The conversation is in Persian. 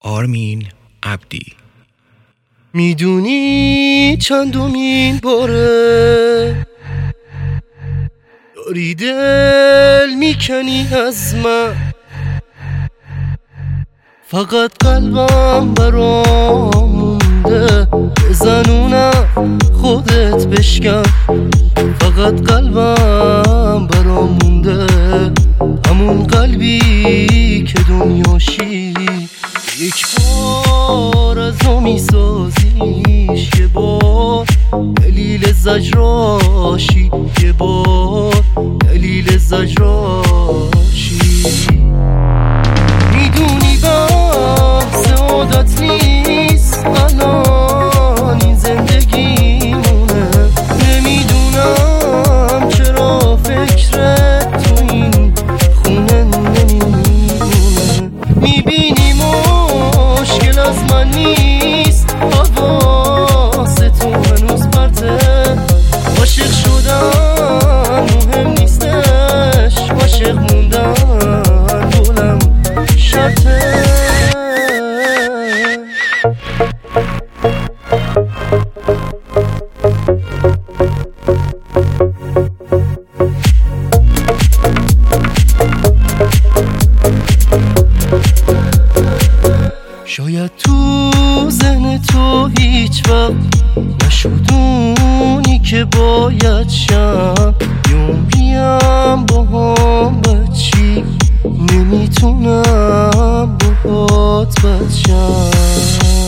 آرمین عبدی. میدونی چندمین باره داری دل میکنی از من، فقط قلبم برام مونده، بزنونم خودت بشکن. فقط قلبم برام مونده، همون قلبی که دنیاشی یک بار از رو میسازیش، یه بار دلیل زجراشی، یه بار دلیل زجراشی. میدونی بحث عادت نیست الان این زندگیمونه، نمیدونم چرا فکرت تو این خونه نمیمونه. میبینی مشکل از من نیست، حواس تو هنوز پرته. عاشق شدن مهم نیستش، عاشق موندن دولم شرطه. شاید تو ذهن تو هیچ وقت نشدونی که باید شم، یه عمریم با هم بچی، نمیتونم باهات بچم.